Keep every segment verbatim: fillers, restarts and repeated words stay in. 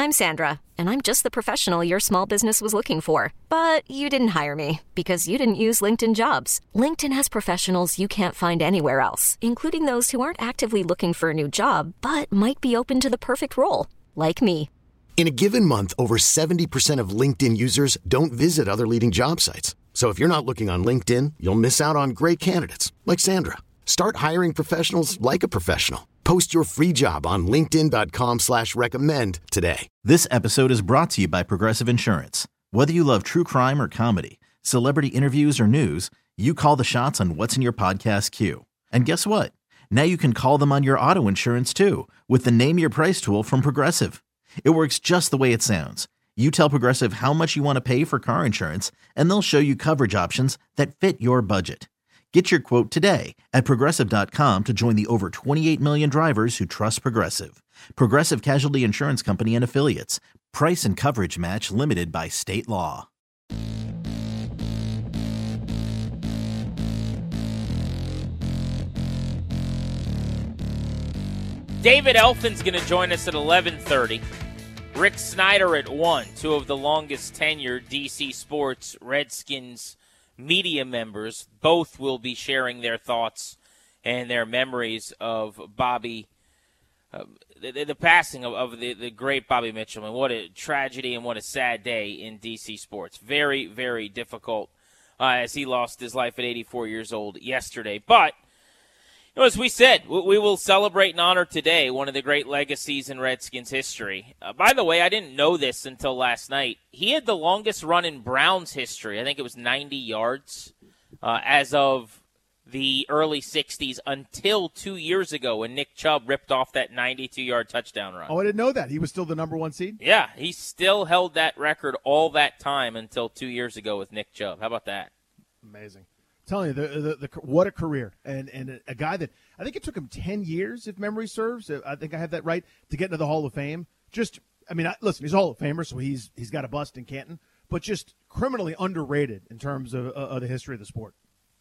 I'm Sandra, and I'm just the professional your small business was looking for. But you didn't hire me because you didn't use LinkedIn Jobs. LinkedIn has professionals you can't find anywhere else, including those who aren't actively looking for a new job, but might be open to the perfect role, like me. In a given month, over seventy percent of LinkedIn users don't visit other leading job sites. So if you're not looking on LinkedIn, you'll miss out on great candidates like Sandra. Start hiring professionals like a professional. Post your free job on linkedin.com slash recommend today. This episode is brought to you by Progressive Insurance. Whether you love true crime or comedy, celebrity interviews or news, you call the shots on what's in your podcast queue. And guess what? Now you can call them on your auto insurance too with the Name Your Price tool from Progressive. It works just the way it sounds. You tell Progressive how much you want to pay for car insurance, and they'll show you coverage options that fit your budget. Get your quote today at Progressive dot com to join the over twenty-eight million drivers who trust Progressive. Progressive Casualty Insurance Company and Affiliates. Price and coverage match limited by state law. David Elfin's going to join us at eleven thirty. Rick Snyder at one, two of the longest tenured D C Sports Redskins media members. Both will be sharing their thoughts and their memories of Bobby, uh, the, the passing of, of the, the great Bobby Mitchell. And what a tragedy and what a sad day in D C sports. Very, very difficult uh, as he lost his life at eighty-four years old yesterday. But, you know, as we said, we will celebrate and honor today one of the great legacies in Redskins history. Uh, by the way, I didn't know this until last night. He had the longest run in Browns history. I think it was ninety yards uh, as of the early sixties until two years ago when Nick Chubb ripped off that ninety-two-yard touchdown run. Oh, I didn't know that. He was still the number one seed? Yeah, he still held that record all that time until two years ago with Nick Chubb. How about that? Amazing. I'm telling you, the, the, the, what a career. And and a guy that, I think it took him ten years, if memory serves. I think I have that right, to get into the Hall of Fame. Just, I mean, I, listen, he's a Hall of Famer, so he's he's got a bust in Canton, but just criminally underrated in terms of, uh, of the history of the sport.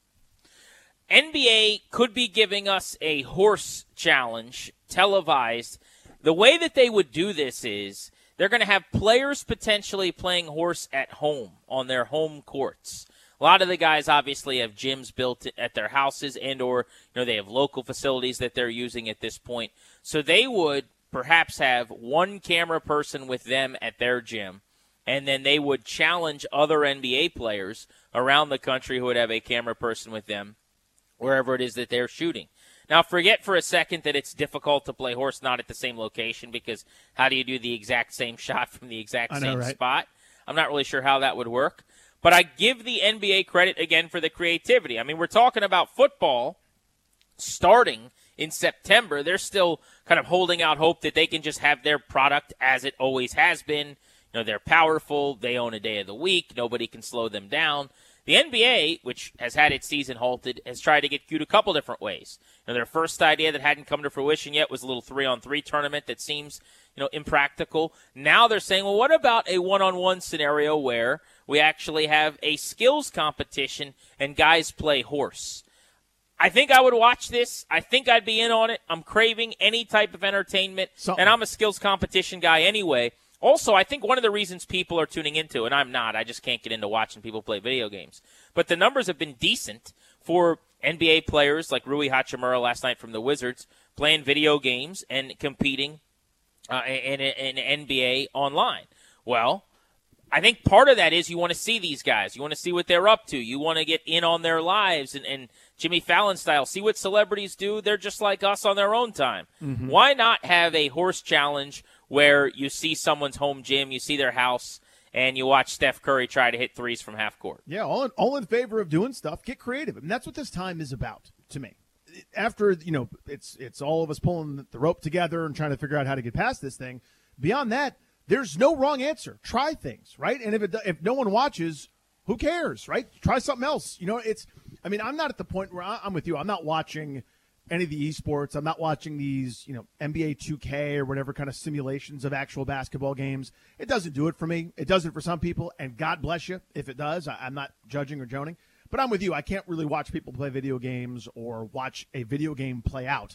N B A could be giving us a horse challenge televised. The way that they would do this is they're going to have players potentially playing horse at home on their home courts. A lot of the guys obviously have gyms built at their houses and or you know they have local facilities that they're using at this point. So they would perhaps have one camera person with them at their gym, and then they would challenge other N B A players around the country who would have a camera person with them wherever it is that they're shooting. Now, forget for a second that it's difficult to play horse not at the same location, because how do you do the exact same shot from the exact I know, same right? spot? I'm not really sure how that would work. But I give the N B A credit, again, for the creativity. I mean, we're talking about football starting in September. They're still kind of holding out hope that they can just have their product as it always has been. You know, they're powerful. They own a day of the week. Nobody can slow them down. The N B A, which has had its season halted, has tried to get cute a couple different ways. You know, their first idea that hadn't come to fruition yet was a little three-on-three tournament that seems, you know, impractical. Now they're saying, well, what about a one-on-one scenario where we actually have a skills competition and guys play horse? I think I would watch this. I think I'd be in on it. I'm craving any type of entertainment, Something. and I'm a skills competition guy anyway. Also, I think one of the reasons people are tuning into, and I'm not, I just can't get into watching people play video games, but the numbers have been decent for N B A players like Rui Hachimura last night from the Wizards playing video games and competing uh, in, in N B A online. Well, I think part of that is you want to see these guys. You want to see what they're up to. You want to get in on their lives and, and Jimmy Fallon style, see what celebrities do. They're just like us on their own time. Mm-hmm. Why not have a horse challenge where you see someone's home gym, you see their house, and you watch Steph Curry try to hit threes from half court? Yeah, all in, all in favor of doing stuff. Get creative. And that's what this time is about to me. After, you know, it's it's all of us pulling the rope together and trying to figure out how to get past this thing. Beyond that, there's no wrong answer. Try things, right? And if it, if no one watches, who cares, right? Try something else. You know, it's – I mean, I'm not at the point where I, I'm with you. I'm not watching – any of the esports. I'm not watching these, you know, N B A two K or whatever kind of simulations of actual basketball games. It doesn't do it for me. It does it for some people, and God bless you if it does. I, I'm not judging or joning. But I'm with you. I can't really watch people play video games or watch a video game play out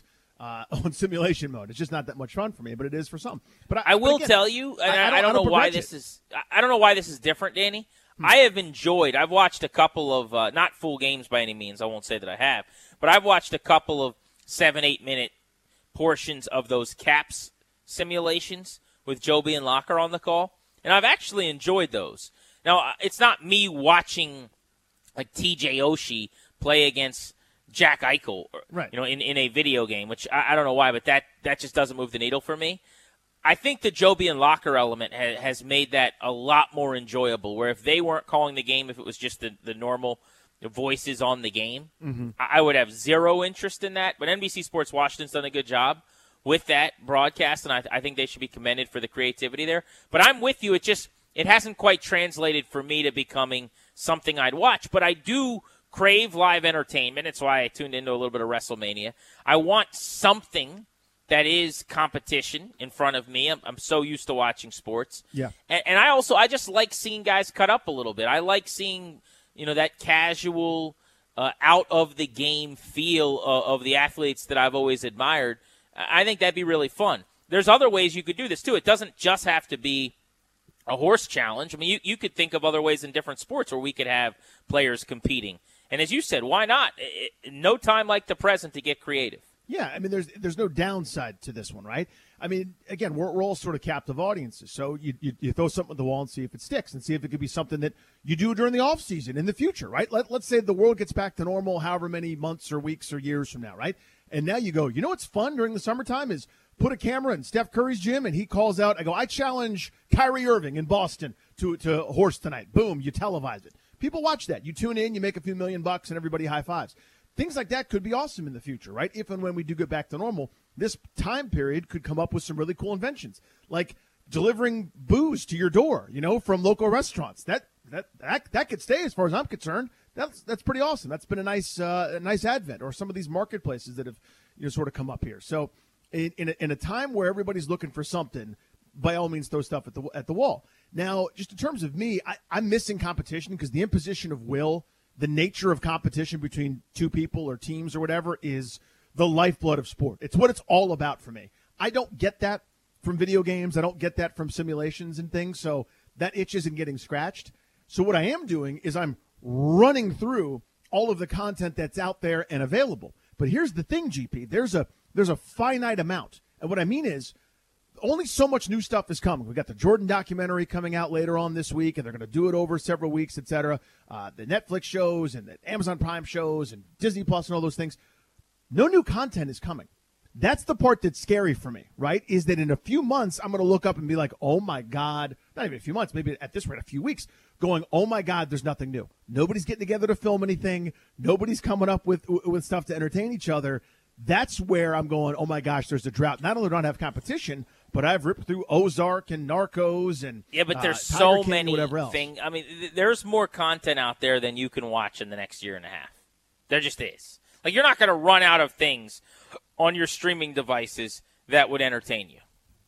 uh, on simulation mode. It's just not that much fun for me, but it is for some. But I, I will but again, tell you, and I, I, I don't, I don't I don't know why begrudge this it. is. I don't know why this is different, Danny. Hmm. I have enjoyed. I've watched a couple of uh, not full games by any means. I won't say that I have, but I've watched a couple of seven, eight minute portions of those Caps simulations with Joby and Locker on the call, and I've actually enjoyed those. Now, it's not me watching like T J Oshie play against Jack Eichel, right. you know, in, in a video game, which I, I don't know why, but that, that just doesn't move the needle for me. I think the Joby and Locker element ha- has made that a lot more enjoyable, where if they weren't calling the game, if it was just the, the normal voices on the game, mm-hmm. I, I would have zero interest in that. But N B C Sports Washington's done a good job with that broadcast, and I, I think they should be commended for the creativity there. But I'm with you. It just it hasn't quite translated for me to becoming something I'd watch. But I do crave live entertainment. It's why I tuned into a little bit of WrestleMania. I want something that is competition in front of me. I'm, I'm so used to watching sports. Yeah. And, and I also, I just like seeing guys cut up a little bit. I like seeing, you know, that casual, uh, out of the game feel of, of the athletes that I've always admired. I think that'd be really fun. There's other ways you could do this too. It doesn't just have to be a horse challenge. I mean, you, you could think of other ways in different sports where we could have players competing. And as you said, why not? It, it, no time like the present to get creative. Yeah, I mean, there's there's no downside to this one, right? I mean, again, we're, we're all sort of captive audiences. So you, you you throw something at the wall and see if it sticks and see if it could be something that you do during the off season in the future, right? Let, let's say the world gets back to normal however many months or weeks or years from now, right? And now you go, you know what's fun during the summertime is put a camera in Steph Curry's gym and he calls out, I go, I challenge Kyrie Irving in Boston to, to a horse tonight. Boom, you televise it. People watch that. You tune in, you make a few million bucks, and everybody high fives. Things like that could be awesome in the future, right? If and when we do get back to normal, this time period could come up with some really cool inventions, like delivering booze to your door, you know, from local restaurants. That that that that could stay as far as I'm concerned. That's that's pretty awesome. That's been a nice uh, a nice advent, or some of these marketplaces that have, you know, sort of come up here. So in in a, in a time where everybody's looking for something, by all means, throw stuff at the at the wall. Now, just in terms of me, I, I'm missing competition because the imposition of will. The nature of competition between two people or teams or whatever is the lifeblood of sport. It's what it's all about for me. I don't get that from video games. I don't get that from simulations and things, so that itch isn't getting scratched. So what I am doing is I'm running through all of the content that's out there and available. But here's the thing, G P. There's a there's a finite amount. And what I mean is only so much new stuff is coming. We've got the Jordan documentary coming out later on this week, and they're going to do it over several weeks, et cetera. Uh, the Netflix shows and the Amazon Prime shows and Disney Plus and all those things. No new content is coming. That's the part that's scary for me, right, is that in a few months I'm going to look up and be like, oh, my God, not even a few months, maybe at this rate a few weeks, going, oh, my God, there's nothing new. Nobody's getting together to film anything. Nobody's coming up with with stuff to entertain each other. That's where I'm going, oh, my gosh, there's a drought. Not only do I not have competition, but I've ripped through Ozark and Narcos and yeah, but there's uh, so King, many things. I mean, th- there's more content out there than you can watch in the next year and a half. There just is. Like, you're not going to run out of things on your streaming devices that would entertain you.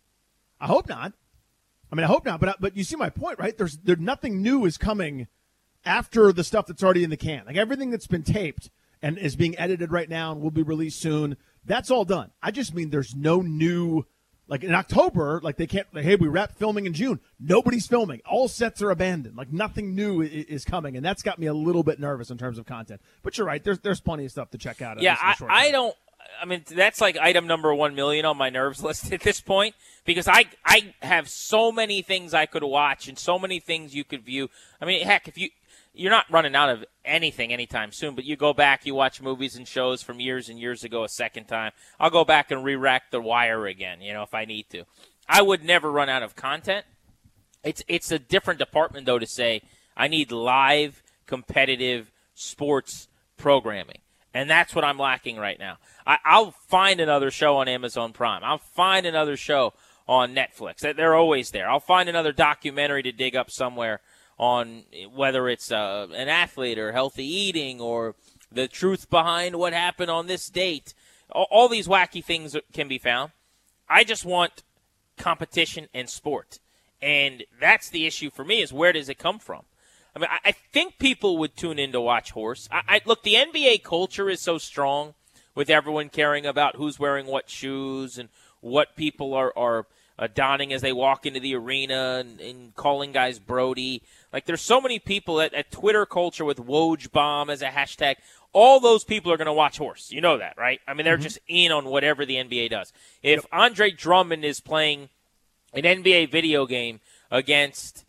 I hope not. I mean, I hope not. But but you see my point, right? There's there nothing new is coming after the stuff that's already in the can. Like everything that's been taped and is being edited right now and will be released soon. That's all done. I just mean there's no new. Like in October, like they can't, like, hey, we wrapped filming in June. Nobody's filming. All sets are abandoned. Like nothing new is coming. And that's got me a little bit nervous in terms of content. But you're right. There's there's plenty of stuff to check out. Yeah, I, I don't, I mean, that's like item number one million on my nerves list at this point because I, I have so many things I could watch and so many things you could view. I mean, heck, if you, you're not running out of anything anytime soon, but you go back, you watch movies and shows from years and years ago a second time. I'll go back and re-rack The Wire again, you know, if I need to. I would never run out of content. It's it's a different department, though, to say I need live, competitive sports programming. And that's what I'm lacking right now. I, I'll find another show on Amazon Prime. I'll find another show on Netflix. They're always there. I'll find another documentary to dig up somewhere on whether it's uh, an athlete or healthy eating or the truth behind what happened on this date. All, all these wacky things can be found. I just want competition and sport. And that's the issue for me is where does it come from? I mean, I, I think people would tune in to watch horse. I, I, look, the N B A culture is so strong with everyone caring about who's wearing what shoes and what people are, are uh, donning as they walk into the arena and, and calling guys Brody. Like, there's so many people at, at Twitter culture with Woj Bomb as a hashtag. All those people are going to watch horse. You know that, right? I mean, they're mm-hmm. just in on whatever the N B A does. If yep. Andre Drummond is playing an N B A video game against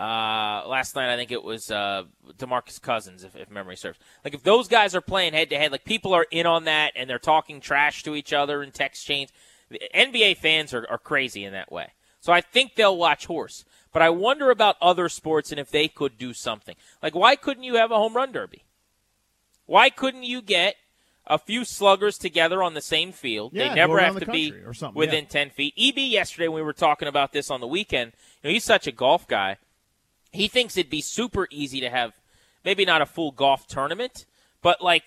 uh, last night, I think it was uh, DeMarcus Cousins, if, if memory serves. Like, if those guys are playing head-to-head, like, people are in on that, and they're talking trash to each other in text chains. The N B A fans are, are crazy in that way. So I think they'll watch horse. But I wonder about other sports and if they could do something. Like, why couldn't you have a home run derby? Why couldn't you get a few sluggers together on the same field? Yeah, they never have the to be or within yeah. ten feet. E B yesterday, when we were talking about this on the weekend, you know, he's such a golf guy. He thinks it'd be super easy to have maybe not a full golf tournament, but like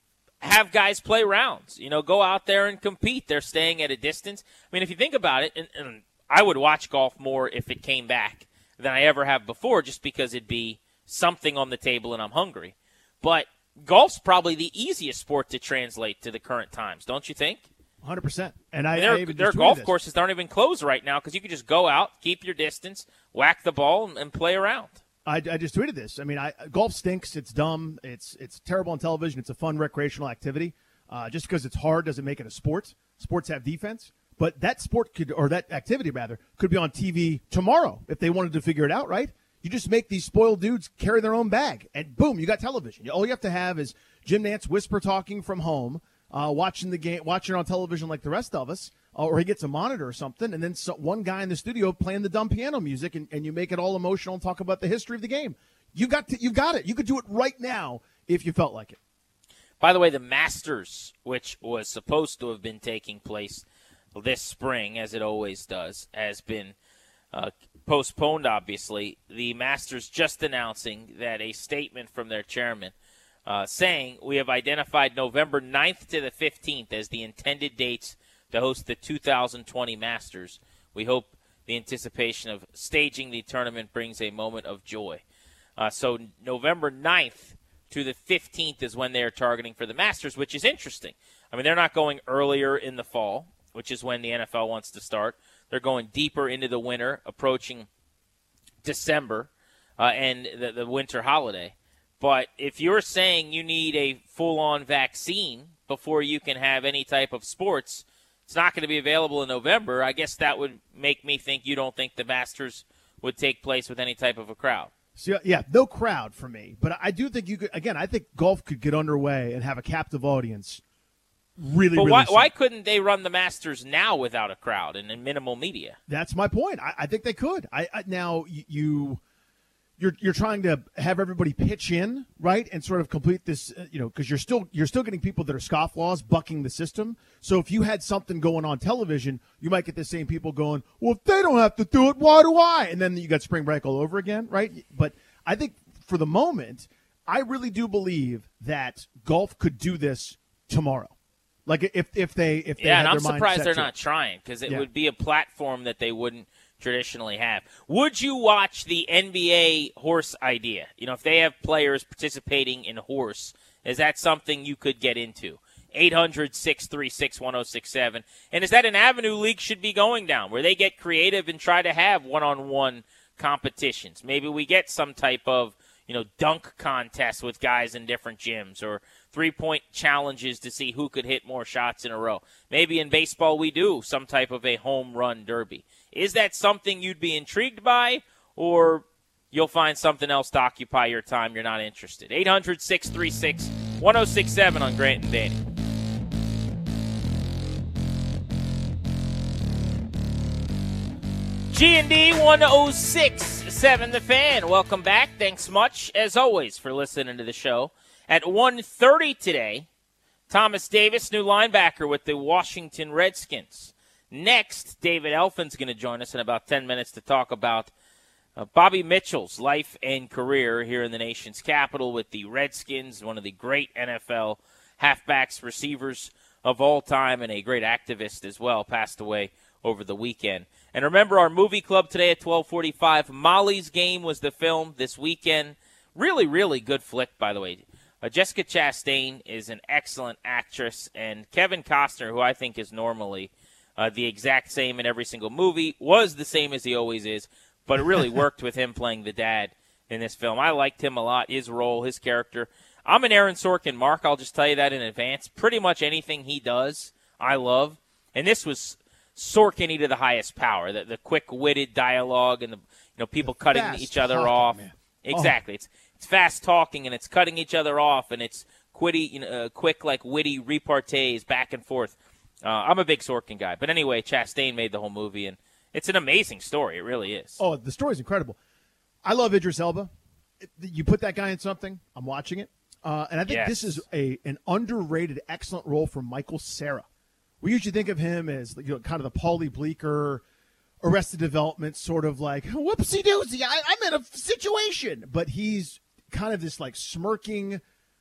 have guys play rounds. You know, go out there and compete. They're staying at a distance. I mean, if you think about it, and, and I would watch golf more if it came back than I ever have before, just because it'd be something on the table and I'm hungry. But golf's probably the easiest sport to translate to the current times, don't you think? one hundred percent. And I, I mean, there, I even there are just golf this. courses that aren't even closed right now because you could just go out, keep your distance, whack the ball, and, and play around. I, I just tweeted this. I mean, I, golf stinks. It's dumb. It's it's terrible on television. It's a fun recreational activity. Uh, just because it's hard doesn't make it a sport. Sports have defense. But that sport could, or that activity rather, could be on T V tomorrow if they wanted to figure it out, right? You just make these spoiled dudes carry their own bag, and boom, you got television. All you have to have is Jim Nantz whisper talking from home, uh, watching the game, watching it on television like the rest of us, uh, or he gets a monitor or something, and then so, one guy in the studio playing the dumb piano music, and, and you make it all emotional and talk about the history of the game. You got to, you got it. You could do it right now if you felt like it. By the way, the Masters, which was supposed to have been taking place this spring, as it always does, has been uh, postponed, obviously. The Masters just announcing that a statement from their chairman uh, saying, we have identified November ninth to the fifteenth as the intended dates to host the two thousand twenty Masters. We hope the anticipation of staging the tournament brings a moment of joy. Uh, so November ninth to the fifteenth is when they are targeting for the Masters, which is interesting. I mean, they're not going earlier in the fall, which is when the N F L wants to start. They're going deeper into the winter, approaching December uh, and the, the winter holiday. But if you're saying you need a full-on vaccine before you can have any type of sports, it's not going to be available in November. I guess that would make me think you don't think the Masters would take place with any type of a crowd. So, yeah, no crowd for me. But I do think you could, again, I think golf could get underway and have a captive audience. Really, but really why, soon. why couldn't they run the Masters now without a crowd and, and minimal media? That's my point. I, I think they could. I, I now you, you're you're trying to have everybody pitch in, right, and sort of complete this, uh, you know, because you're still you're still getting people that are scofflaws bucking the system. So if you had something going on television, you might get the same people going, well, if they don't have to do it, why do I? And then you got spring break all over again, right? But I think for the moment, I really do believe that golf could do this tomorrow. Like if if they if they yeah, had and I'm their mind surprised set they're to not it. trying because it Yeah. would be a platform that they wouldn't traditionally have. Would you watch the N B A horse idea? You know, if they have players participating in horse, is that something you could get into? eight hundred, six three six, one oh six seven. And is that an avenue league should be going down where they get creative and try to have one-on-one competitions? Maybe we get some type of, you know, dunk contest with guys in different gyms or three-point challenges to see who could hit more shots in a row. Maybe in baseball we do some type of a home run derby. Is that something you'd be intrigued by, or you'll find something else to occupy your time you're not interested? eight hundred, six three six, one oh six seven on Grant and Danny. G and D one oh six seven The Fan. Welcome back. Thanks much, as always, for listening to the show. At one thirty today, Thomas Davis, new linebacker with the Washington Redskins. Next, David Elfin's going to join us in about ten minutes to talk about uh, Bobby Mitchell's life and career here in the nation's capital with the Redskins, one of the great N F L halfbacks, receivers of all time, and a great activist as well, passed away over the weekend. And remember our movie club today at twelve forty-five. Molly's Game was the film this weekend. Really, really good flick, by the way. Uh, Jessica Chastain is an excellent actress, and Kevin Costner, who I think is normally uh, the exact same in every single movie, was the same as he always is, but it really worked with him playing the dad in this film. I liked him a lot, his role, his character. I'm an Aaron Sorkin mark, I'll just tell you that in advance. Pretty much anything he does, I love. And this was Sorkin-y to the highest power, the, the quick-witted dialogue and the you know people The cutting fast each other talking, off. man. Exactly. Oh. It's it's fast talking and it's cutting each other off and it's quitty, you know, uh, quick like witty repartees back and forth. Uh, I'm a big Sorkin guy, but anyway, Chastain made the whole movie and it's an amazing story. It really is. Oh, the story's incredible. I love Idris Elba. You put that guy in something, I'm watching it, uh, and I think yes. this is a an underrated, excellent role for Michael Cera. We usually think of him as you know kind of the Paulie Bleeker, Arrested Development, sort of like whoopsie doozy. I'm in a situation, but he's kind of this like smirking,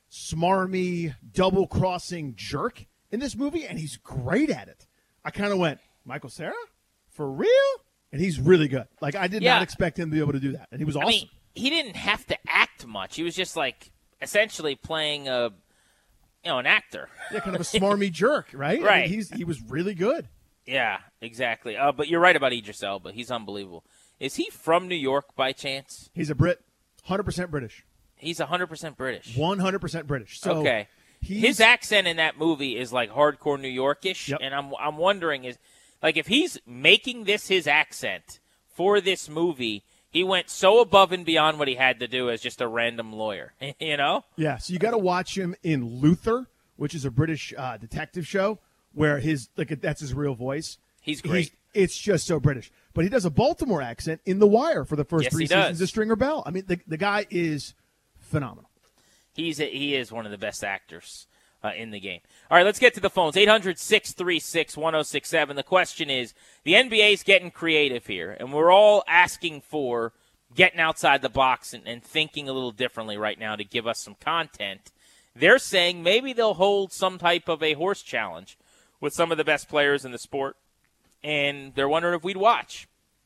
smarmy, double crossing jerk in this movie, and he's great at it. I kind of went, Michael Cera, for real, and he's really good. Like I did yeah. not expect him to be able to do that, and he was awesome. I mean, he didn't have to act much. He was just like essentially playing a, you know, an actor. Yeah, kind of a smarmy jerk, right? Right. I mean, he's he was really good. Yeah, exactly. Uh, but you're right about Idris Elba. He's unbelievable. Is he from New York by chance? He's a Brit, one hundred percent British. He's one hundred percent British. one hundred percent British. So okay. He's, his accent in that movie is like hardcore New Yorkish, yep. and I'm I'm wondering is like if he's making this his accent for this movie, he went so above and beyond what he had to do as just a random lawyer, you know? Yeah, so you got to watch him in Luther, which is a British uh, detective show where his like that's his real voice. He's great. He's, it's just so British. But he does a Baltimore accent in The Wire for the first yes, three he seasons does. of Stringer Bell. I mean, the the guy is phenomenal. He's a, he is one of the best actors uh, in the game. All right, let's get to the phones. eight hundred, six three six, one oh six seven. The question is, the N B A is getting creative here, and we're all asking for getting outside the box and, and thinking a little differently right now to give us some content. They're saying maybe they'll hold some type of a horse challenge with some of the best players in the sport, and they're wondering if we'd watch.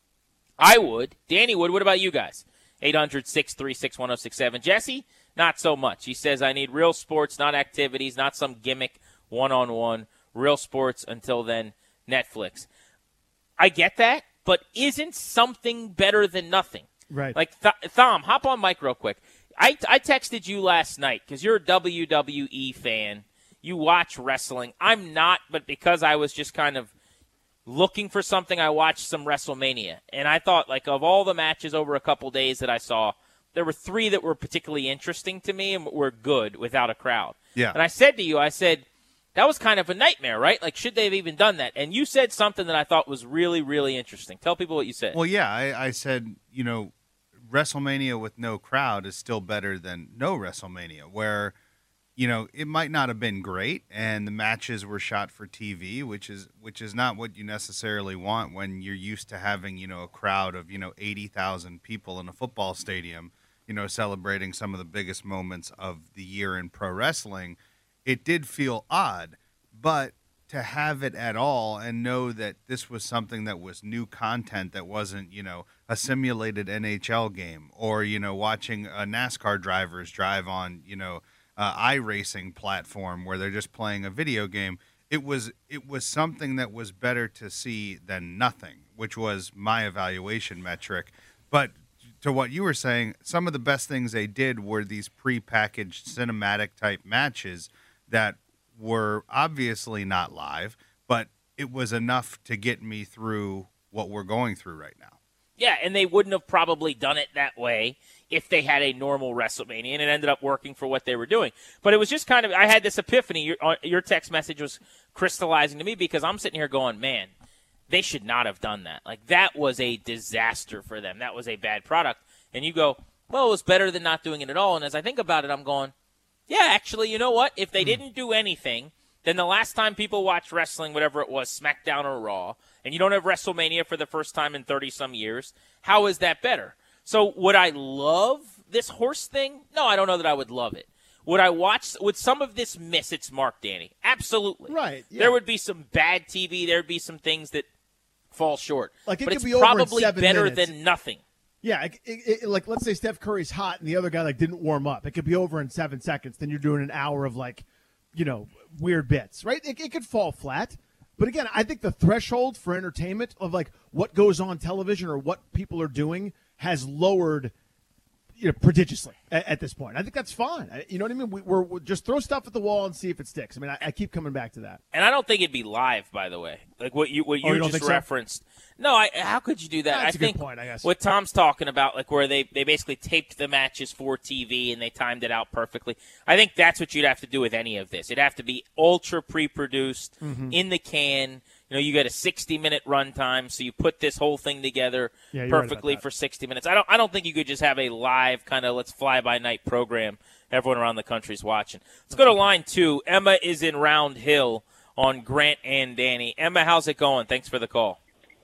I would. Danny would. What about you guys? eight hundred, six three six, one oh six seven. Jesse, not so much. He says, I need real sports, not activities, not some gimmick one-on-one. Real sports, until then, Netflix. I get that, but isn't something better than nothing? Right. Like, Th- Thom, hop on mic real quick. I, I texted you last night because you're a W W E fan. You watch wrestling. I'm not, but because I was just kind of looking for something, I watched some WrestleMania. And I thought, like, of all the matches over a couple days that I saw, there were three that were particularly interesting to me and were good without a crowd. Yeah. And I said to you, I said, that was kind of a nightmare, right? Like, should they have even done that? And you said something that I thought was really, really interesting. Tell people what you said. Well, yeah, I, I said, you know, WrestleMania with no crowd is still better than no WrestleMania, where, you know, it might not have been great, and the matches were shot for T V, which is which is not what you necessarily want when you're used to having, you know, a crowd of, you know, eighty thousand people in a football stadium, you know, celebrating some of the biggest moments of the year in pro wrestling. It did feel odd, but to have it at all and know that this was something that was new content that wasn't, you know, a simulated N H L game or, you know, watching a NASCAR drivers drive on, you know, uh, iRacing platform where they're just playing a video game. It was it was something that was better to see than nothing, which was my evaluation metric. But to what you were saying, some of the best things they did were these prepackaged cinematic type matches that were obviously not live, but it was enough to get me through what we're going through right now. Yeah, and they wouldn't have probably done it that way if they had a normal WrestleMania, and it ended up working for what they were doing. But it was just kind of, I had this epiphany. Your, your text message was crystallizing to me because I'm sitting here going, man, they should not have done that. Like, that was a disaster for them. That was a bad product. And you go, well, it was better than not doing it at all. And as I think about it, I'm going, yeah, actually, you know what? If they didn't do anything, then the last time people watched wrestling, whatever it was, SmackDown or Raw, and you don't have WrestleMania for the first time in thirty-some years, how is that better? So would I love this horse thing? No, I don't know that I would love it. Would I watch, would some of this miss its mark, Danny? Absolutely. Right. Yeah. There would be some bad T V. There would be some things that fall short. Like it but could it's be over in probably seven better minutes. than nothing. Yeah, it, it, it, like let's say Steph Curry's hot and the other guy like didn't warm up. It could be over in seven seconds. Then you're doing an hour of like, you know, weird bits, right? It, it could fall flat. But again, I think the threshold for entertainment of like what goes on television or what people are doing has lowered, you know, prodigiously at, at this point. I think that's fine. I, you know what I mean? We, we're, we're just throw stuff at the wall and see if it sticks. I mean, I, I keep coming back to that. And I don't think it'd be live, by the way. Like what you what you oh, you just so? referenced. No, I, how could you do that? That's I a think good point, I guess. What Tom's talking about, like where they, they basically taped the matches for T V and they timed it out perfectly. I think that's what you'd have to do with any of this. It'd have to be ultra pre-produced, mm-hmm. in the can. You know, you got a sixty-minute runtime, so you put this whole thing together yeah, perfectly right for sixty minutes. I don't I don't think you could just have a live kind of let's fly-by-night program everyone around the country's watching. Let's go to line two. Emma is in Round Hill on Grant and Danny. Emma, how's it going? Thanks for the call.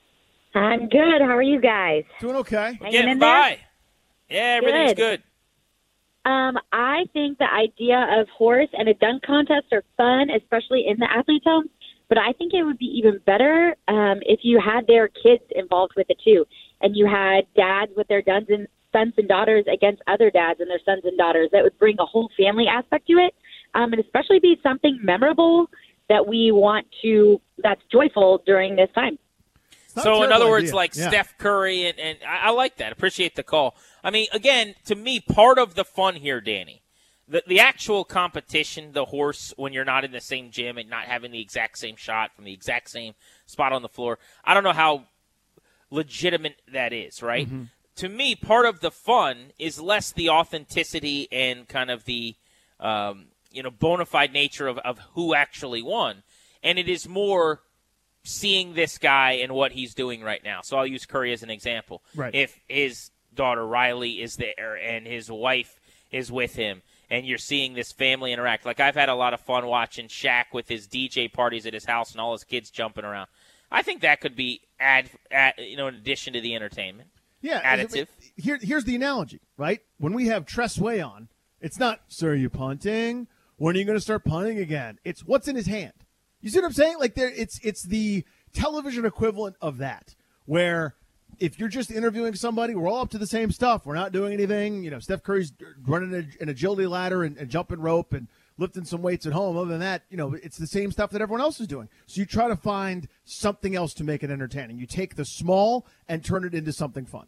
I'm good. How are you guys? Doing okay. Hanging Getting in by. Yeah, everything's good. good. Um, I think the idea of horse and a dunk contest are fun, especially in the athlete's home. But I think it would be even better um, if you had their kids involved with it too, and you had dads with their sons and sons and daughters against other dads and their sons and daughters. That would bring a whole family aspect to it, um, and especially be something memorable that we want to. That's joyful during this time. So, in other words, idea. like yeah. Steph Curry, and, and I, I like that. Appreciate the call. I mean, again, to me, part of the fun here, Danny, the the actual competition, the horse, when you're not in the same gym and not having the exact same shot from the exact same spot on the floor, I don't know how legitimate that is, right? Mm-hmm. To me, part of the fun is less the authenticity and kind of the um, you know bona fide nature of, of who actually won, and it is more seeing this guy and what he's doing right now. So I'll use Curry as an example. Right. If his daughter Riley is there and his wife is with him and you're seeing this family interact. Like I've had a lot of fun watching Shaq with his D J parties at his house and all his kids jumping around. I think that could be add, add you know, in addition to the entertainment. Yeah. Additive. Here, here's the analogy, right? When we have Tress Way on, it's not, sir, are you punting? When are you going to start punting again? It's what's in his hand. You see what I'm saying? Like there, it's it's the television equivalent of that, where if you're just interviewing somebody, we're all up to the same stuff. We're not doing anything. You know, Steph Curry's running a, an agility ladder and, and jumping rope and lifting some weights at home. Other than that, you know, it's the same stuff that everyone else is doing. So you try to find something else to make it entertaining. You take the small and turn it into something fun.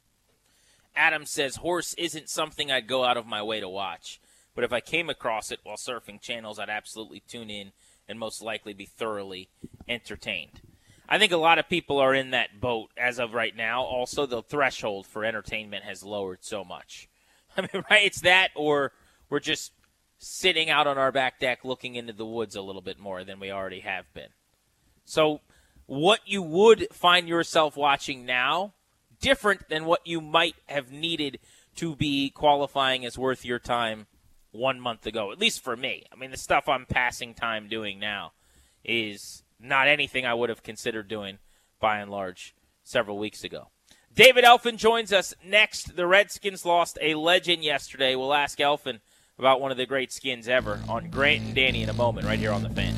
Adam says, horse isn't something I'd go out of my way to watch, but if I came across it while surfing channels, I'd absolutely tune in and most likely be thoroughly entertained. I think a lot of people are in that boat as of right now. Also, the threshold for entertainment has lowered so much. I mean, right? It's that, or we're just sitting out on our back deck looking into the woods a little bit more than we already have been. So what you would find yourself watching now, different than what you might have needed to be qualifying as worth your time one month ago, at least for me. I mean, the stuff I'm passing time doing now is not anything I would have considered doing, by and large, several weeks ago. David Elfin joins us next. The Redskins lost a legend yesterday. We'll ask Elfin about one of the great skins ever on Grant and Danny in a moment, right here on The Fan.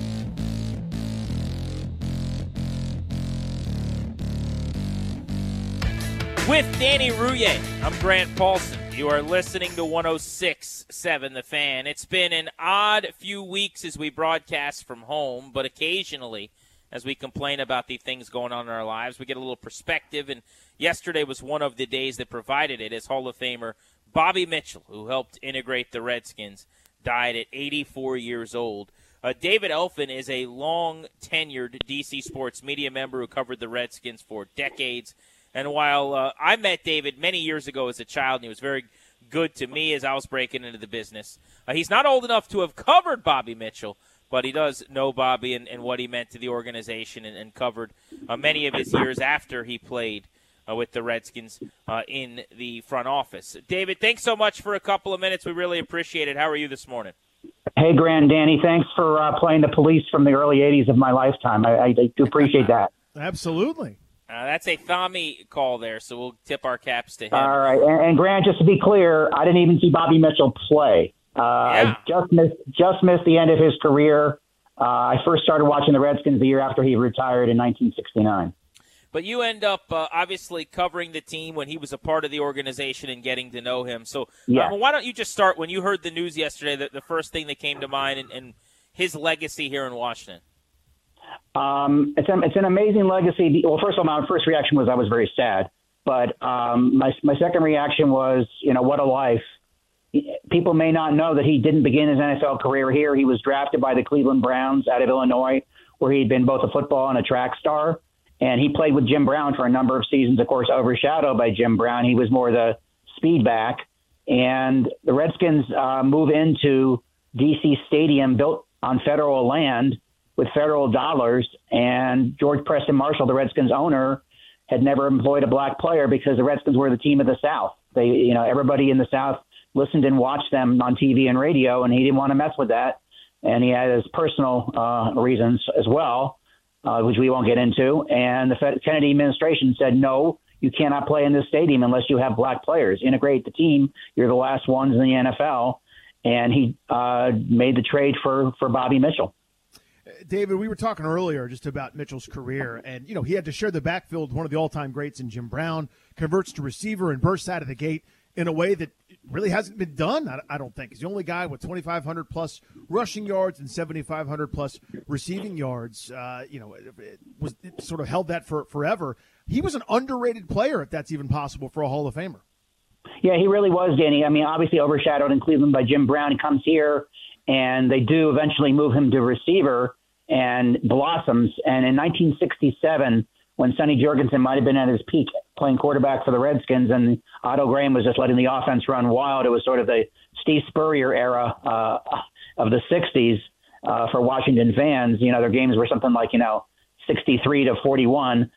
With Danny Rouillet, I'm Grant Paulson. You are listening to one oh six point seven The Fan. It's been an odd few weeks as we broadcast from home, but occasionally, as we complain about the things going on in our lives, we get a little perspective, and yesterday was one of the days that provided it as Hall of Famer Bobby Mitchell, who helped integrate the Redskins, died at eighty-four years old. Uh, David Elfin is a long-tenured D C Sports media member who covered the Redskins for decades. And while uh, I met David many years ago as a child, and he was very good to me as I was breaking into the business, uh, he's not old enough to have covered Bobby Mitchell, but he does know Bobby and, and what he meant to the organization and, and covered uh, many of his years after he played uh, with the Redskins uh, in the front office. David, thanks so much for a couple of minutes. We really appreciate it. How are you this morning? Hey, Grand Danny. Thanks for uh, playing the police from the early eighties of my lifetime. I, I do appreciate that. Absolutely. Uh, that's a Thami call there, so we'll tip our caps to him. All right. And, and Grant, just to be clear, I didn't even see Bobby Mitchell play. Uh, yeah. I just missed, just missed the end of his career. Uh, I first started watching the Redskins the year after he retired in nineteen sixty-nine. But you end up uh, obviously covering the team when he was a part of the organization and getting to know him. So yeah. uh, why don't you just start when you heard the news yesterday, the, the first thing that came to mind and, and his legacy here in Washington? Um, it's, a, it's an amazing legacy. Well, first of all, my first reaction was I was very sad. But um, my, my second reaction was, you know, what a life. People may not know that he didn't begin his N F L career here. He was drafted by the Cleveland Browns out of Illinois, where he'd been both a football and a track star. And he played with Jim Brown for a number of seasons, of course, overshadowed by Jim Brown. He was more the speed back. And the Redskins uh, move into D C Stadium, built on federal land with federal dollars. And George Preston Marshall, the Redskins owner, had never employed a black player because the Redskins were the team of the South. They, you know, everybody in the South listened and watched them on T V and radio, and he didn't want to mess with that. And he had his personal uh, reasons as well. Uh, which we won't get into. And the Kennedy administration said, no, you cannot play in this stadium unless you have black players. Integrate the team. You're the last ones in the N F L. And he uh, made the trade for, for Bobby Mitchell. David, we were talking earlier just about Mitchell's career. And, you know, he had to share the backfield with one of the all-time greats in Jim Brown, converts to receiver and bursts out of the gate in a way that really hasn't been done, I don't think. He's the only guy with twenty-five hundred plus rushing yards and seventy-five hundred plus receiving yards. Uh, you know, it, it was it sort of held that for forever. He was an underrated player, if that's even possible, for a Hall of Famer. Yeah, he really was, Danny. I mean, obviously overshadowed in Cleveland by Jim Brown. He comes here, and they do eventually move him to receiver and blossoms. And in nineteen sixty-seven, when Sonny Jurgensen might have been at his peak playing quarterback for the Redskins and Otto Graham was just letting the offense run wild, it was sort of the Steve Spurrier era uh, of the sixties uh, for Washington fans. You know, their games were something like, you know, sixty-three to forty-one.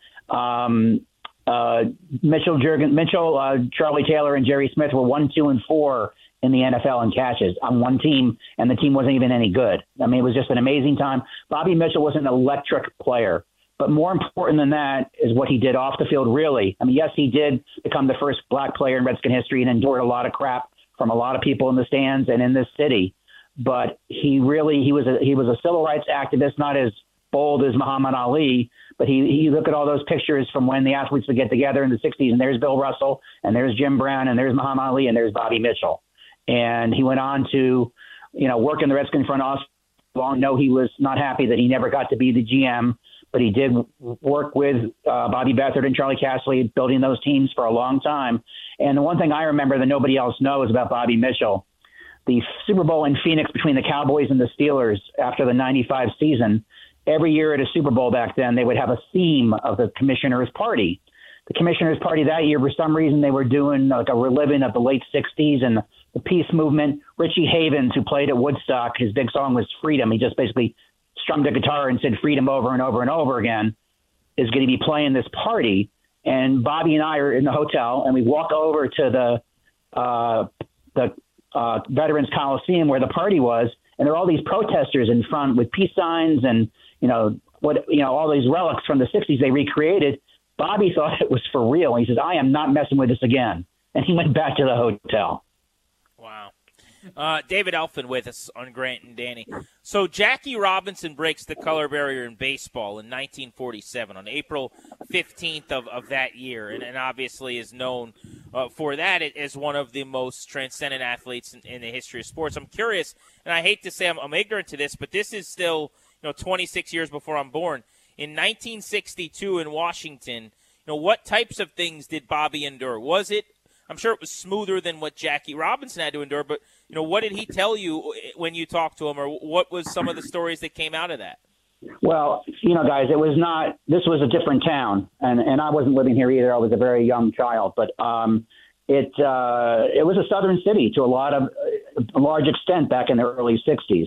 Um, uh, Mitchell, Jurgen, Mitchell uh, Charlie Taylor, and Jerry Smith were one, two, and four in the N F L in catches on one team, and the team wasn't even any good. I mean, it was just an amazing time. Bobby Mitchell was an electric player. But more important than that is what he did off the field, really. I mean, yes, he did become the first black player in Redskin history and endured a lot of crap from a lot of people in the stands and in this city. But he really, he was a, he was a civil rights activist, not as bold as Muhammad Ali. But he, he look at all those pictures from when the athletes would get together in the sixties, and there's Bill Russell, and there's Jim Brown, and there's Muhammad Ali, and there's Bobby Mitchell. And he went on to, you know, work in the Redskin front office. Long, no, he was not happy that he never got to be the G M. But he did work with uh, Bobby Beathard and Charlie Casserly, building those teams for a long time. And the one thing I remember that nobody else knows about Bobby Mitchell, the Super Bowl in Phoenix between the Cowboys and the Steelers after the ninety-five season, every year at a Super Bowl back then, they would have a theme of the commissioner's party. The commissioner's party that year, for some reason, they were doing like a reliving of the late sixties and the peace movement. Richie Havens, who played at Woodstock, his big song was Freedom. He just basically strummed a guitar and said freedom over and over and over again, is going to be playing this party. And Bobby and I are in the hotel, and we walk over to the uh, the uh, Veterans Coliseum where the party was, and there are all these protesters in front with peace signs and, you know, what, you know, all these relics from the sixties they recreated. Bobby thought it was for real. He says, I am not messing with this again. And he went back to the hotel. Wow. Uh, David Elfin with us on Grant and Danny. So Jackie Robinson breaks the color barrier in baseball in nineteen forty-seven on April fifteenth of, of that year, and, and obviously is known uh, for that as one of the most transcendent athletes in, in the history of sports. I'm curious, and I hate to say I'm, I'm ignorant to this, but this is still, you know, twenty-six years before I'm born. In nineteen sixty-two in Washington, you know, what types of things did Bobby endure? Was it, I'm sure it was smoother than what Jackie Robinson had to endure, but, you know, what did he tell you when you talked to him, or what was some of the stories that came out of that? Well, you know, guys, it was not, this was a different town, and, and I wasn't living here either. I was a very young child, but um, it uh, it was a southern city to a lot of, a large extent back in the early sixties.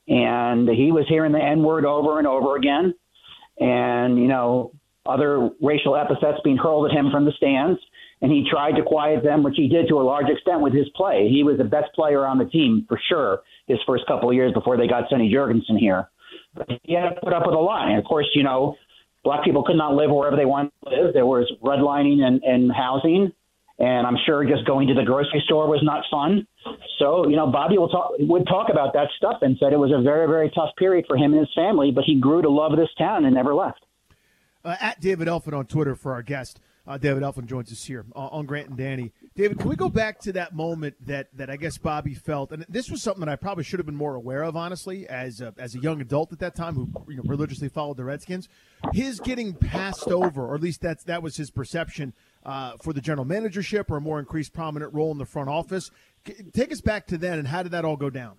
And he was hearing the N-word over and over again, and, you know, other racial epithets being hurled at him from the stands. And he tried to quiet them, which he did to a large extent with his play. He was the best player on the team, for sure, his first couple of years before they got Sonny Jurgensen here. But he had to put up with a lot. And, of course, you know, black people could not live wherever they wanted to live. There was redlining and, and housing. And I'm sure just going to the grocery store was not fun. So, you know, Bobby will talk, would talk about that stuff and said it was a very, very tough period for him and his family, but he grew to love this town and never left. Uh, at David Elfin on Twitter for our guest. Uh, David Elfin joins us here uh, on Grant and Danny. David, can we go back to that moment that, that I guess Bobby felt, and this was something that I probably should have been more aware of, honestly, as a, as a young adult at that time who you know, religiously followed the Redskins. His getting passed over, or at least that's, that was his perception uh, for the general managership or a more increased prominent role in the front office. Take us back to then, and how did that all go down?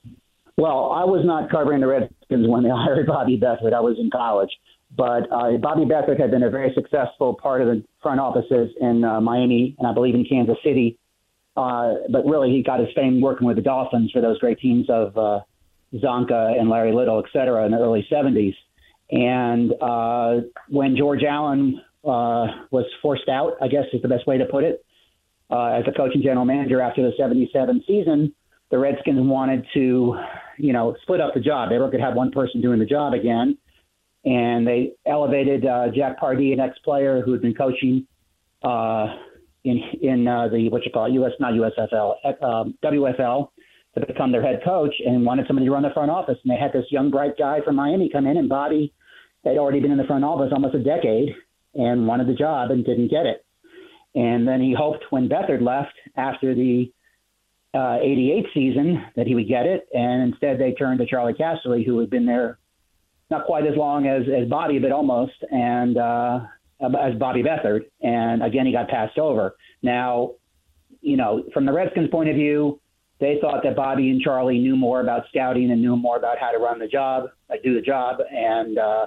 Well, I was not covering the Redskins when they hired Bobby Beathard. I was in college. But uh, Bobby Beathard had been a very successful part of the front offices in uh, Miami and I believe in Kansas City. Uh, but really, he got his fame working with the Dolphins for those great teams of uh, Zonka and Larry Little, et cetera, in the early seventies. And uh, when George Allen uh, was forced out, I guess is the best way to put it, uh, as a coach and general manager after the seventy-seven season, the Redskins wanted to, you know, split up the job. Everyone could have one person doing the job again. And they elevated uh, Jack Pardee, an ex-player who had been coaching uh, in in uh, the what you call it, U S not U S F L, uh, W F L, to become their head coach, and wanted somebody to run the front office. And they had this young bright guy from Miami come in, and Bobby had already been in the front office almost a decade and wanted the job and didn't get it. And then he hoped when Beathard left after the uh, eighty-eight season that he would get it, and instead they turned to Charlie Casserly, who had been there not quite as long as, as Bobby, but almost, and uh, as Bobby Beathard. And again, he got passed over. Now, you know, from the Redskins' point of view, they thought that Bobby and Charlie knew more about scouting and knew more about how to run the job, uh, do the job. And uh,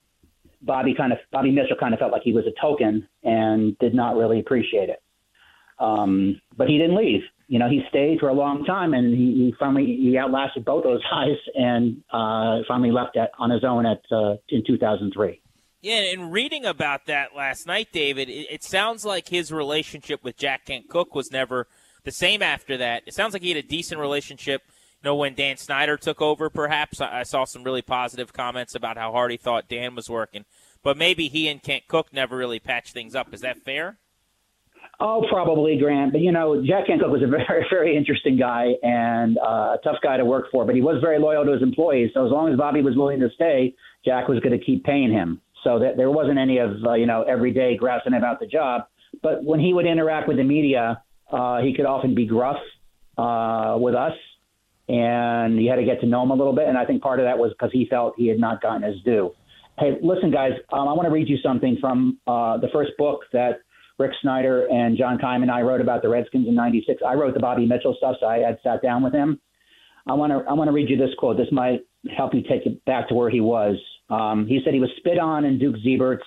Bobby kind of, Bobby Mitchell kind of felt like he was a token and did not really appreciate it. Um, but he didn't leave. You know, he stayed for a long time, and he, he finally he outlasted both those guys, and uh, finally left at, on his own at uh, in two thousand three. Yeah, and reading about that last night, David, it, it sounds like his relationship with Jack Kent Cooke was never the same after that. It sounds like he had a decent relationship. You know, when Dan Snyder took over, perhaps I, I saw some really positive comments about how hard he thought Dan was working, but maybe he and Kent Cooke never really patched things up. Is that fair? Oh, probably, Grant. But, you know, Jack Kent Cooke was a very, very interesting guy and uh, a tough guy to work for. But he was very loyal to his employees. So as long as Bobby was willing to stay, Jack was going to keep paying him. So that there wasn't any of, uh, you know, every day grousing about the job. But when he would interact with the media, uh, he could often be gruff uh, with us. And you had to get to know him a little bit. And I think part of that was because he felt he had not gotten his due. Hey, listen, guys, um, I want to read you something from uh, the first book that Rick Snyder and John Keim and I wrote about the Redskins in ninety-six. I wrote the Bobby Mitchell stuff, so I had sat down with him. I want to I want to read you this quote. This might help you take it back to where he was. Um, he said he was spit on in Duke Ziebert's.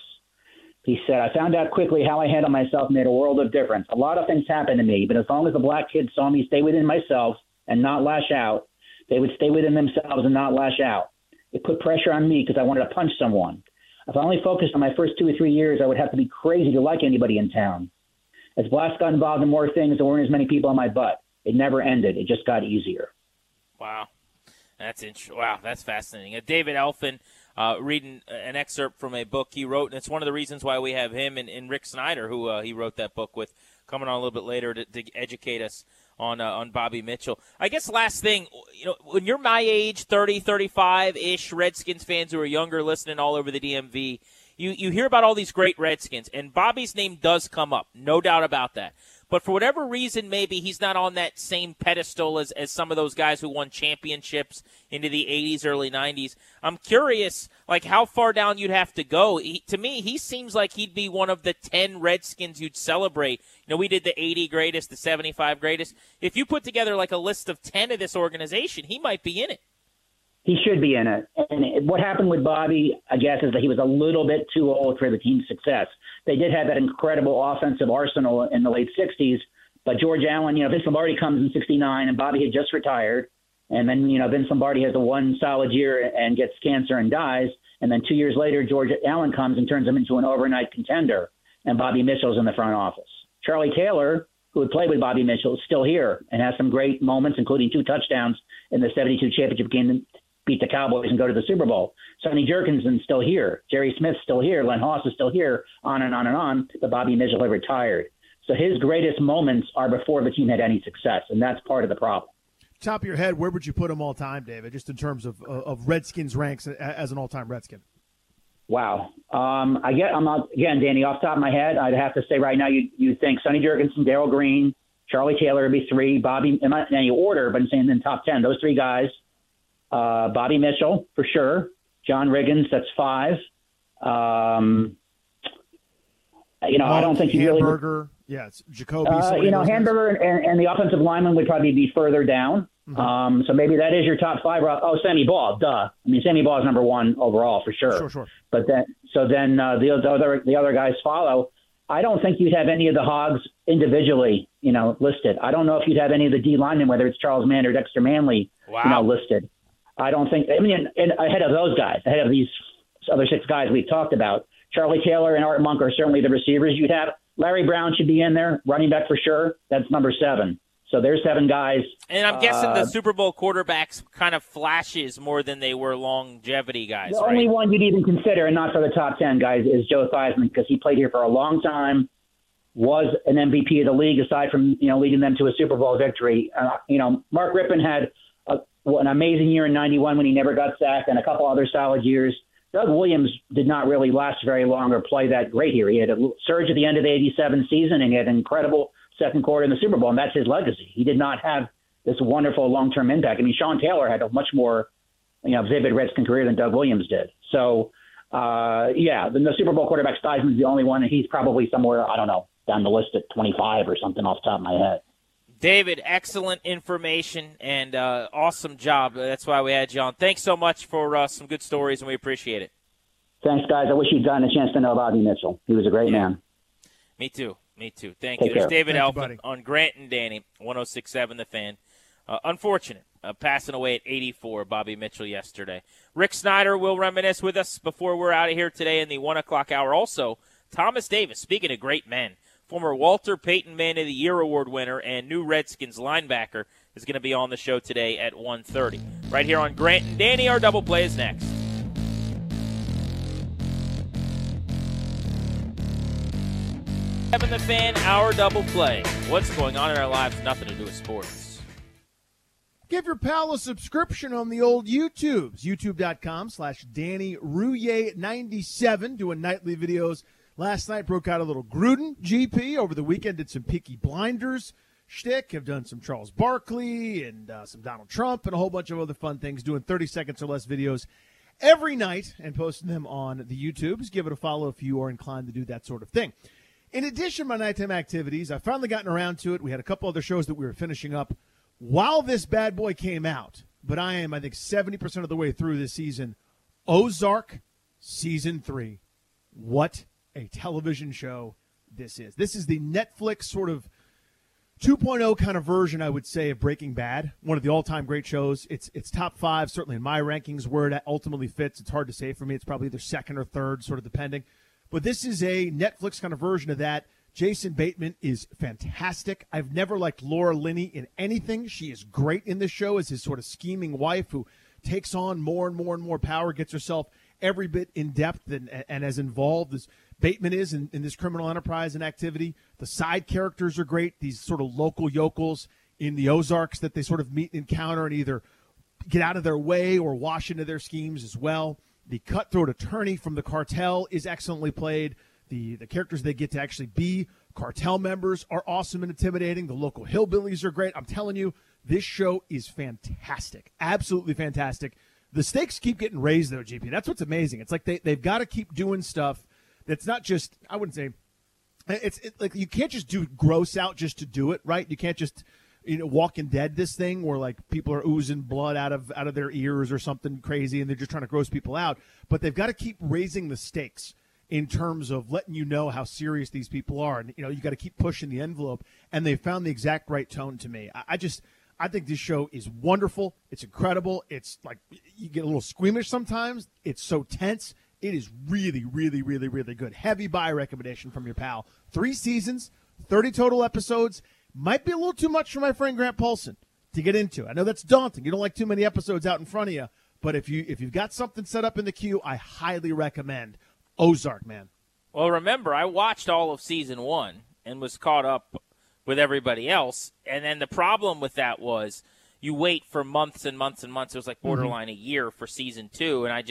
He said, I found out quickly how I handled myself made a world of difference. A lot of things happened to me, but as long as the black kids saw me stay within myself and not lash out, they would stay within themselves and not lash out. It put pressure on me because I wanted to punch someone. If I only focused on my first two or three years, I would have to be crazy to like anybody in town. As blacks got involved in more things, there weren't as many people on my butt. It never ended. It just got easier. Wow. That's interesting. Wow, that's fascinating. Uh, David Elfin uh, reading an excerpt from a book he wrote, and it's one of the reasons why we have him and, and Rick Snyder, who uh, he wrote that book with, coming on a little bit later to, to educate us on uh, on Bobby Mitchell. I guess last thing, you know, when you're my age, thirty, thirty-five-ish, Redskins fans who are younger listening all over the D M V, you, you hear about all these great Redskins, and Bobby's name does come up, no doubt about that. But for whatever reason, maybe he's not on that same pedestal as, as some of those guys who won championships into the eighties, early nineties. I'm curious, like, how far down you'd have to go. He, to me, he seems like he'd be one of the ten Redskins you'd celebrate. You know, we did the eighty greatest, the seventy-five greatest. If you put together, like, a list of ten of this organization, he might be in it. He should be in it. And what happened with Bobby, I guess, is that he was a little bit too old for the team's success. They did have that incredible offensive arsenal in the late sixties, but George Allen, you know, Vince Lombardi comes in sixty-nine, and Bobby had just retired. And then, you know, Vince Lombardi has the one solid year and gets cancer and dies. And then two years later, George Allen comes and turns him into an overnight contender, and Bobby Mitchell's in the front office. Charlie Taylor, who had played with Bobby Mitchell, is still here and has some great moments, including two touchdowns in the seventy-two championship game, beat the Cowboys and go to the Super Bowl. Sonny Jerkinson's still here. Jerry Smith's still here. Len Haas is still here, on and on and on. But Bobby Mitchell had retired. So his greatest moments are before the team had any success, and that's part of the problem. Top of your head, where would you put him all time, David, just in terms of uh, of Redskins ranks as an all-time Redskin? Wow. Um, I get. I'm not again, Danny. Off the top of my head, I'd have to say right now, you you think Sonny Jurgensen, Darryl Green, Charlie Taylor would be three. Bobby, in any order, but I'm saying in the top ten, those three guys. Uh, Bobby Mitchell for sure. John Riggins, that's five. Um, you know, Mark I don't think you really. Hamburger. Yeah, it's Jacoby. Uh, you know, Hamburger and, and the offensive lineman would probably be further down. Mm-hmm. Um, so maybe that is your top five. Oh, Sammy Ball, duh. I mean, Sammy Ball is number one overall for sure. Sure, sure. But then, so then uh, the other the other guys follow. I don't think you'd have any of the Hogs individually, you know, listed. I don't know if you'd have any of the D linemen, whether it's Charles Mann or Dexter Manley, wow. you know, listed. I don't think. I mean, and, and ahead of those guys, ahead of these other six guys we've talked about, Charlie Taylor and Art Monk are certainly the receivers you'd have. Larry Brown should be in there, running back for sure. That's number seven. So there's seven guys. And I'm guessing uh, the Super Bowl quarterbacks kind of flashes more than they were longevity guys, The right? only one you'd even consider, and not for the top ten guys, is Joe Theismann, because he played here for a long time, was an M V P of the league, aside from, you know, leading them to a Super Bowl victory. Uh, you know, Mark Rippon had a, an amazing year in ninety-one when he never got sacked, and a couple other solid years. Doug Williams did not really last very long or play that great here. He had a surge at the end of the eighty-seven season, and he had an incredible second quarter in the Super Bowl, and that's his legacy. He did not have this wonderful long-term impact. I mean, Sean Taylor had a much more, you know, vivid Redskin career than Doug Williams did. So, uh, yeah, the, the Super Bowl quarterback, Theismann's the only one, and he's probably somewhere, I don't know, down the list at twenty-five or something off the top of my head. David, excellent information and uh, awesome job. That's why we had you on. Thanks so much for uh, some good stories, and we appreciate it. Thanks, guys. I wish you'd gotten a chance to know Bobby Mitchell. He was a great yeah. man. Me too. Me too. Thank Take you. There's care. David Thank Elfin you, on Grant and Danny, one oh six point seven The Fan. Uh, unfortunate, uh, passing away at eighty-four, Bobby Mitchell yesterday. Rick Snyder will reminisce with us before we're out of here today in the one o'clock hour. Also, Thomas Davis, speaking of great men, former Walter Payton Man of the Year Award winner and new Redskins linebacker, is going to be on the show today at one thirty. Right here on Grant and Danny, our double play is next. Having The Fan, our double play. What's going on in our lives? Nothing to do with sports. Give your pal a subscription on the old YouTubes. YouTube.com slash Danny Rouhier ninety-seven. Doing nightly videos. Last night broke out a little Gruden G P. Over the weekend did some Peaky Blinders shtick. Have done some Charles Barkley and uh, some Donald Trump and a whole bunch of other fun things. Doing thirty seconds or less videos every night and posting them on the YouTubes. Give it a follow if you are inclined to do that sort of thing. In addition to my nighttime activities, I've finally gotten around to it. We had a couple other shows that we were finishing up while this bad boy came out. But I am, I think, seventy percent of the way through this season. Ozark Season three. What a television show this is. This is the Netflix sort of two point oh kind of version, I would say, of Breaking Bad. One of the all-time great shows. It's it's top five, certainly in my rankings, where it ultimately fits. It's hard to say for me. It's probably either second or third, sort of depending. But this is a Netflix kind of version of that. Jason Bateman is fantastic. I've never liked Laura Linney in anything. She is great in this show as his sort of scheming wife who takes on more and more and more power, gets herself every bit in depth and, and as involved as Bateman is in, in this criminal enterprise and activity. The side characters are great. These sort of local yokels in the Ozarks that they sort of meet and encounter and either get out of their way or wash into their schemes as well. The cutthroat attorney from the cartel is excellently played. The the characters they get to actually be cartel members are awesome and intimidating. The local hillbillies are great. I'm telling you, this show is fantastic. Absolutely fantastic. The stakes keep getting raised, though, G P. That's what's amazing. It's like they, they've got to keep doing stuff that's not just, I wouldn't say, it's it, like you can't just do gross out just to do it, right? You can't just, you know, Walking Dead this thing where like people are oozing blood out of out of their ears or something crazy and they're just trying to gross people out. But they've got to keep raising the stakes in terms of letting you know how serious these people are. And, you know, you got to keep pushing the envelope. And they found the exact right tone to me. I, I just, I think this show is wonderful. It's incredible. It's like you get a little squeamish sometimes. It's so tense. It is really, really, really, really good. Heavy buy recommendation from your pal. Three seasons, thirty total episodes. Might be a little too much for my friend Grant Paulson to get into. I know that's daunting. You don't like too many episodes out in front of you. But if, you, if you've got something set up in the queue, I highly recommend Ozark, man. Well, remember, I watched all of season one and was caught up with everybody else. And then the problem with that was you wait for months and months and months. It was like borderline mm-hmm. a year for season two. And I just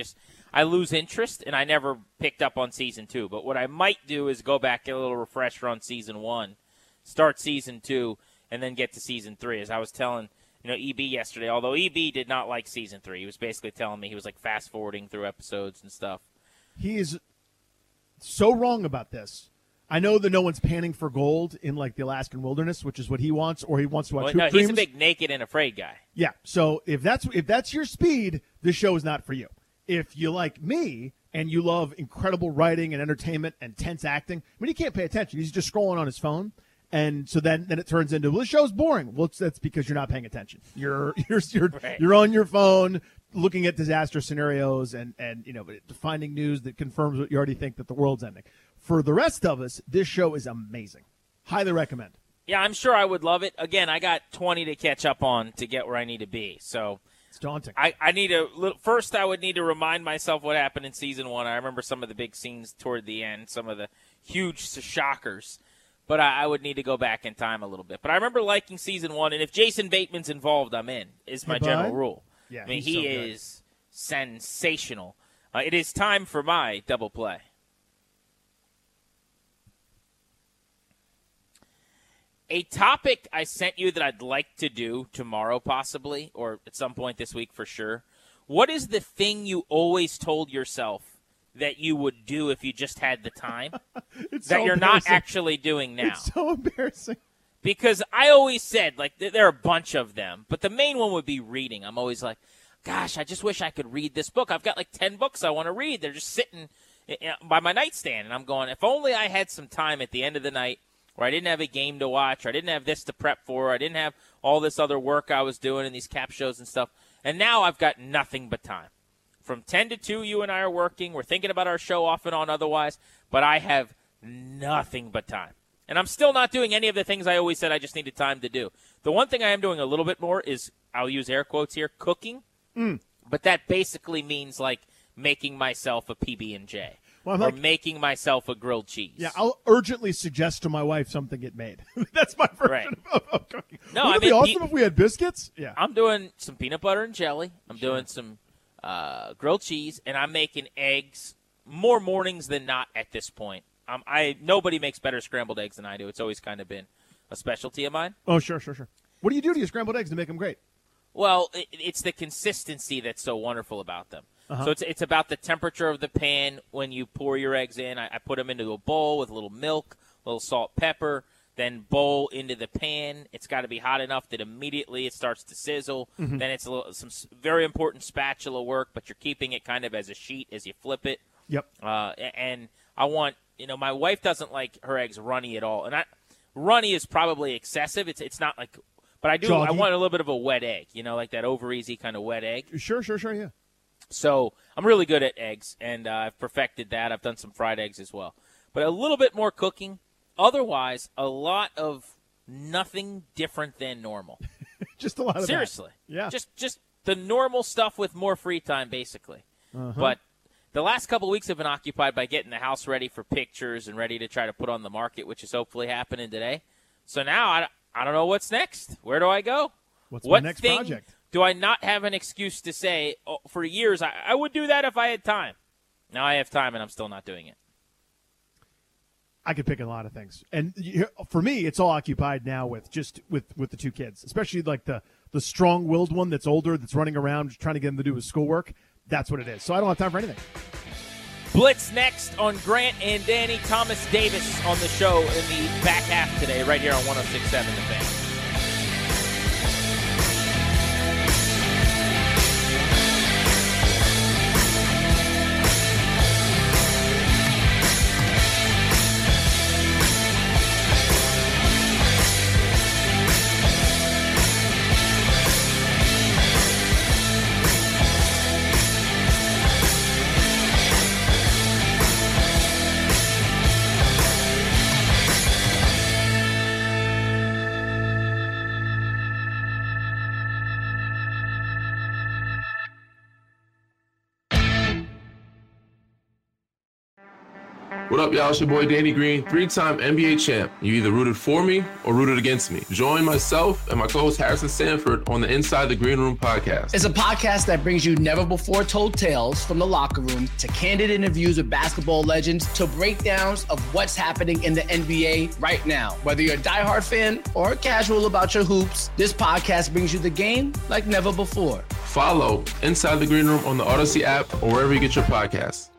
I lose interest, and I never picked up on season two. But what I might do is go back, get a little refresher on season one, start season two, and then get to season three. As I was telling, you know, E B yesterday, although E B did not like season three. He was basically telling me he was like fast forwarding through episodes and stuff. He is so wrong about this. I know that no one's panning for gold in like the Alaskan wilderness, which is what he wants, or he wants to watch. Well, Hoop no, Dreams. he's a big naked and afraid guy. Yeah. So if that's if that's your speed, this show is not for you. If you like me and you love incredible writing and entertainment and tense acting, I mean, he can't pay attention. He's just scrolling on his phone. And so then, then it turns into, well, the show's boring. Well, it's, that's because you're not paying attention. You're you're you're, Right. you're on your phone looking at disaster scenarios and, and you know finding news that confirms what you already think, that the world's ending. For the rest of us, this show is amazing. Highly recommend. Yeah, I'm sure I would love it. Again, I got twenty to catch up on to get where I need to be. So It's daunting. I, I need a first. I would need to remind myself what happened in season one. I remember some of the big scenes toward the end, some of the huge shockers. But I, I would need to go back in time a little bit. But I remember liking season one, and if Jason Bateman's involved, I'm in. Is my Hey, general bud. rule. Yeah, I mean, he's he so good. is sensational. Uh, it is time for my double play. A topic I sent you that I'd like to do tomorrow possibly, or at some point this week for sure. What is the thing you always told yourself that you would do if you just had the time It's that so you're not embarrassing. actually doing now? It's so embarrassing. Because I always said, like, th- there are a bunch of them, but the main one would be reading. I'm always like, gosh, I just wish I could read this book. I've got like ten books I want to read. They're just sitting by my nightstand, and I'm going, if only I had some time at the end of the night where I didn't have a game to watch, or I didn't have this to prep for, or I didn't have all this other work I was doing in these cap shows and stuff. And now I've got nothing but time. From ten to two, you and I are working. We're thinking about our show off and on otherwise, but I have nothing but time. And I'm still not doing any of the things I always said I just needed time to do. The one thing I am doing a little bit more is, I'll use air quotes here, cooking. Mm. But that basically means like making myself a P B and J. Well, I'm or like- making myself a grilled cheese. Yeah, I'll urgently suggest to my wife something get made. That's my version Right. of, of cooking. No, Wouldn't I it be mean, awesome pe- if we had biscuits? Yeah. I'm doing some peanut butter and jelly. I'm doing some uh, grilled cheese, and I'm making eggs more mornings than not at this point. Um, I nobody makes better scrambled eggs than I do. It's always kind of been a specialty of mine. Oh, sure, sure, sure. What do you do to your scrambled eggs to make them great? Well, it, it's the consistency that's so wonderful about them. Uh-huh. So it's it's about the temperature of the pan when you pour your eggs in. I, I put them into a bowl with a little milk, a little salt, pepper, then bowl into the pan. It's got to be hot enough that immediately it starts to sizzle. Mm-hmm. Then it's a little, some s- very important spatula work, but you're keeping it kind of as a sheet as you flip it. Yep. Uh, a- and I want, you know, my wife doesn't like her eggs runny at all. And I, runny is probably excessive. It's it's not like, but I do, I Joggy. want a little bit of a wet egg, you know, like that over easy kind of wet egg. Sure, sure, sure, yeah. So I'm really good at eggs, and uh, I've perfected that. I've done some fried eggs as well. But a little bit more cooking. Otherwise, a lot of nothing different than normal. Just a lot of that. Seriously. Yeah. Just just the normal stuff with more free time, basically. Uh-huh. But the last couple of weeks have been occupied by getting the house ready for pictures and ready to try to put on the market, which is hopefully happening today. So now I, I don't know what's next. Where do I go? What's what my next thing project? do I not have an excuse to say? Oh, for years, I, I would do that if I had time. Now I have time, and I'm still not doing it. I could pick a lot of things, and you- for me, it's all occupied now with just with, with the two kids, especially like the the strong-willed one that's older, that's running around just trying to get him to do his schoolwork. That's what it is. So I don't have time for anything. Blitz next on Grant and Danny. Thomas Davis on the show in the back half today, right here on one oh six point seven The Fan. What up, y'all? It's your boy Danny Green, three-time N B A champ. You either rooted for me or rooted against me. Join myself and my co-host Harrison Sanford on the Inside the Green Room podcast. It's a podcast that brings you never-before-told tales from the locker room to candid interviews with basketball legends to breakdowns of what's happening in the N B A right now. Whether you're a diehard fan or casual about your hoops, this podcast brings you the game like never before. Follow Inside the Green Room on the Odyssey app or wherever you get your podcasts.